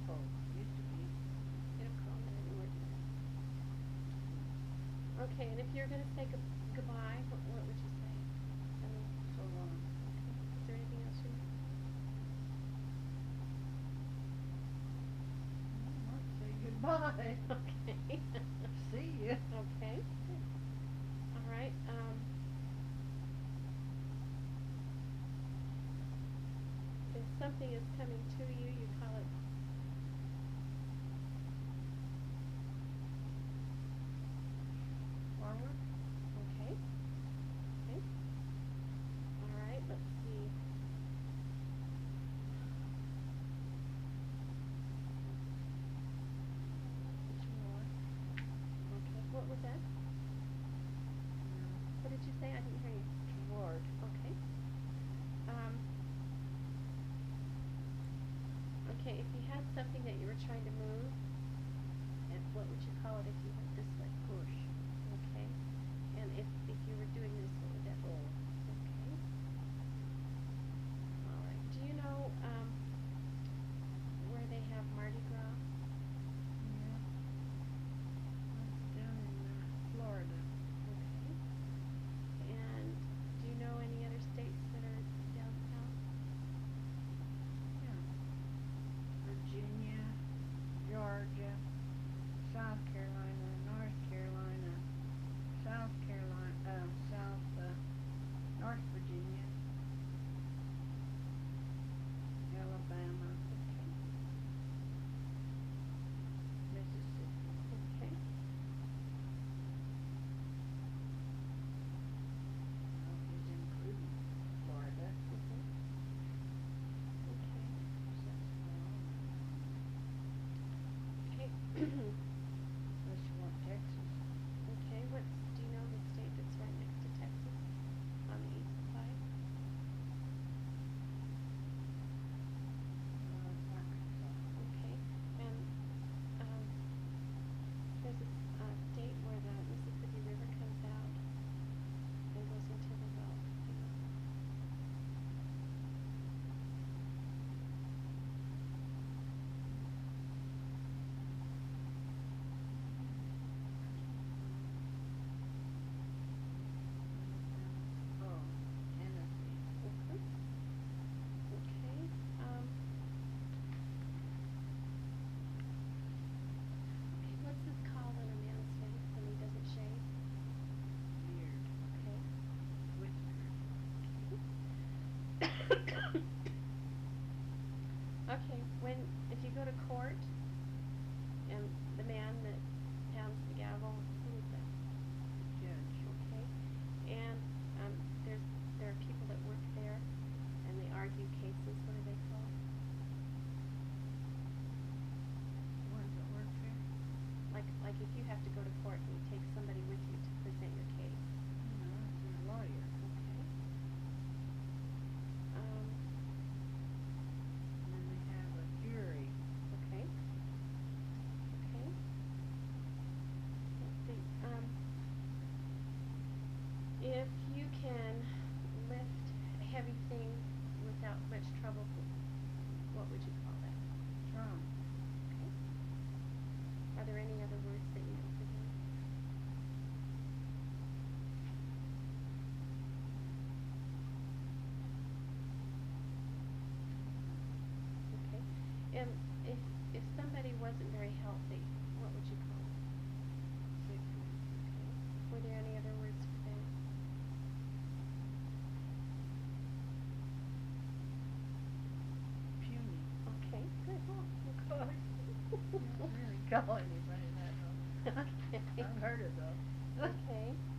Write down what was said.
Cove, used to be. They don't call it anymore, do they? Okay, and if you're gonna say goodbye, what would you say? I mean, So long. okay. Is there anything else you need? I'd say goodbye. Okay. See ya. Okay. All right. If something is coming to you, you call it. Forward. Okay. Okay. All right. Let's see. More. Okay. What was that? What did you say? I didn't hear you. Toward. Okay. Um, okay, if you had something that you were trying to move, what would you call it if you went this way? Push. Okay. And if you were doing this, what would that be? Pull. Okay. All right. Do you know where they have Mardi Gras? Yeah. That's down in Florida. Okay. And do you know any other states that are down south? Yeah. Virginia, Georgia, South Carolina, North Carolina, South Carolina, North Virginia, Alabama, Okay. Mississippi. Okay. Well, he's including Florida. Mhm. Okay. Okay. Unless you want Texas. Okay. Do you know the state that's right next to Texas on the east side? Arkansas. Okay. And there's a state where the Mississippi River comes out and goes into the Gulf. You know? Oh, Tennessee. Mhm. Okay. Okay. What's this called on a man's face when he doesn't shave? Beard. Okay. Whisker. Okay, if you go to court and the man that pounds the gavel, who is that? Judge. Okay, and there are people that work there and they argue cases. What are they called? Ones that work there. Like if you have to go to court and you take somebody with you to present your case. No, it's a lawyer. Okay. And then they have a jury. Okay. Okay. Let's see. If you can lift a heavy thing without much trouble, what would you call that? Strong. Okay. Are there any other words that you know for that? Okay. And if somebody wasn't very healthy, what would you call it? Sickly. Okay. Were there any other words for that? Puny. Okay, good. Oh, God. You don't really call anybody that though. Okay. I've heard it though. Okay.